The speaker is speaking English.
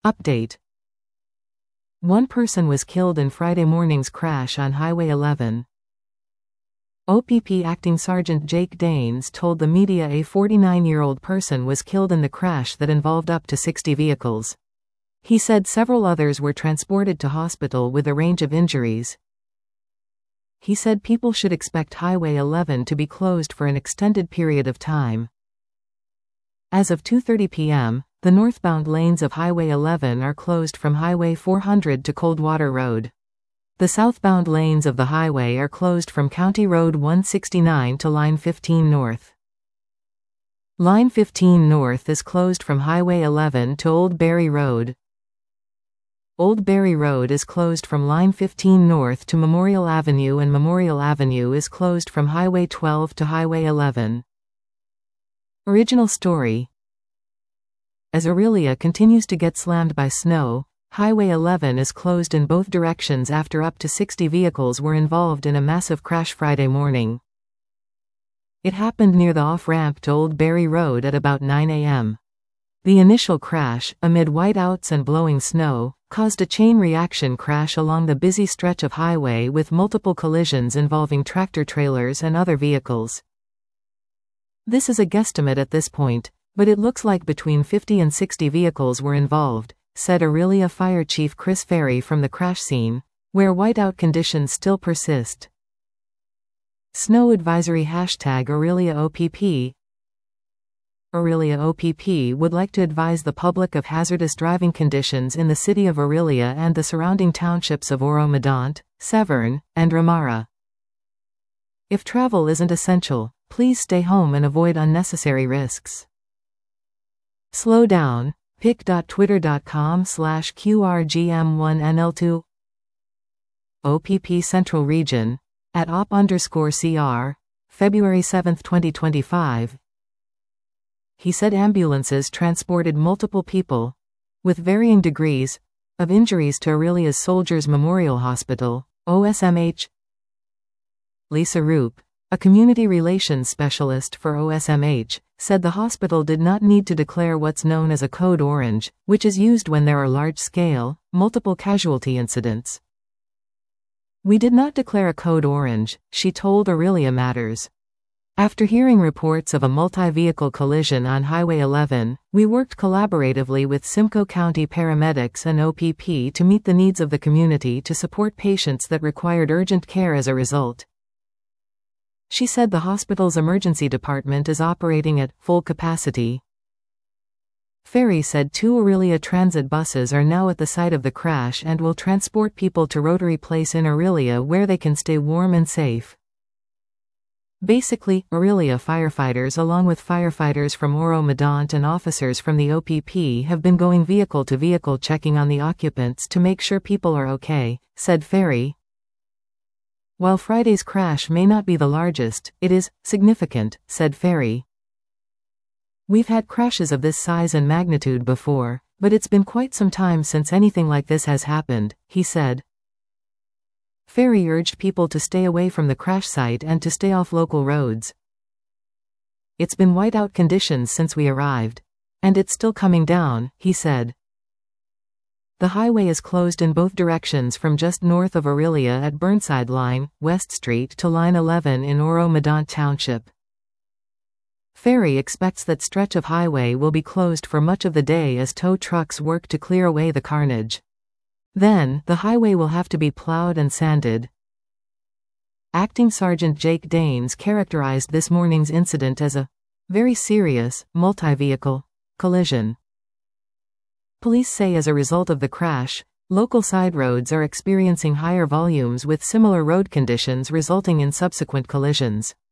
Update. One person was killed in Friday morning's crash on Highway 11. OPP Acting Sergeant Jake Daines told the media a 49-year-old person was killed in the crash that involved up to 60 vehicles. He said several others were transported to hospital with a range of injuries. He said people should expect Highway 11 to be closed for an extended period of time. As of 2:30 p.m., the northbound lanes of Highway 11 are closed from Highway 400 to Coldwater Road. The southbound lanes of the highway are closed from County Road 169 to Line 15 North. Line 15 North is closed from Highway 11 to Old Berry Road. Old Berry Road is closed from Line 15 North to Memorial Avenue, and Memorial Avenue is closed from Highway 12 to Highway 11. Original story. As Orillia continues to get slammed by snow, Highway 11 is closed in both directions after up to 60 vehicles were involved in a massive crash Friday morning. It happened near the off-ramp to Old Berry Road at about 9 a.m. The initial crash, amid whiteouts and blowing snow, caused a chain reaction crash along the busy stretch of highway with multiple collisions involving tractor-trailers and other vehicles. This is a guesstimate at this point, but it looks like between 50 and 60 vehicles were involved, said Orillia Fire Chief Chris Ferry from the crash scene, where whiteout conditions still persist. Snow advisory #OrilliaOPP. Orillia OPP would like to advise the public of hazardous driving conditions in the city of Orillia and the surrounding townships of Oro-Medonte, Severn, and Ramara. If travel isn't essential, please stay home and avoid unnecessary risks. Slow down. pic.twitter.com/QRGM1NL2 OPP Central Region @OP_CR February 7, 2025. He said ambulances transported multiple people, with varying degrees, of injuries to Orillia's Soldiers Memorial Hospital, OSMH. Lisa Roop, a community relations specialist for OSMH, said the hospital did not need to declare what's known as a code orange, which is used when there are large-scale, multiple casualty incidents. We did not declare a code orange, she told Orillia Matters. After hearing reports of a multi-vehicle collision on Highway 11, we worked collaboratively with Simcoe County paramedics and OPP to meet the needs of the community to support patients that required urgent care as a result. She said the hospital's emergency department is operating at full capacity. Ferry said 2 Orillia Transit buses are now at the site of the crash and will transport people to Rotary Place in Orillia where they can stay warm and safe. Basically, Orillia firefighters along with firefighters from Oro-Medonte and officers from the OPP have been going vehicle to vehicle checking on the occupants to make sure people are okay, said Ferry. While Friday's crash may not be the largest, it is significant, said Ferry. We've had crashes of this size and magnitude before, but it's been quite some time since anything like this has happened, he said. Ferry urged people to stay away from the crash site and to stay off local roads. It's been whiteout conditions since we arrived. And it's still coming down, he said. The highway is closed in both directions from just north of Orillia at Burnside Line, West Street to Line 11 in Oro-Medonte Township. Ferry expects that stretch of highway will be closed for much of the day as tow trucks work to clear away the carnage. Then, the highway will have to be plowed and sanded. Acting Sergeant Jake Daines characterized this morning's incident as a very serious, multi-vehicle collision. Police say as a result of the crash, local side roads are experiencing higher volumes with similar road conditions resulting in subsequent collisions.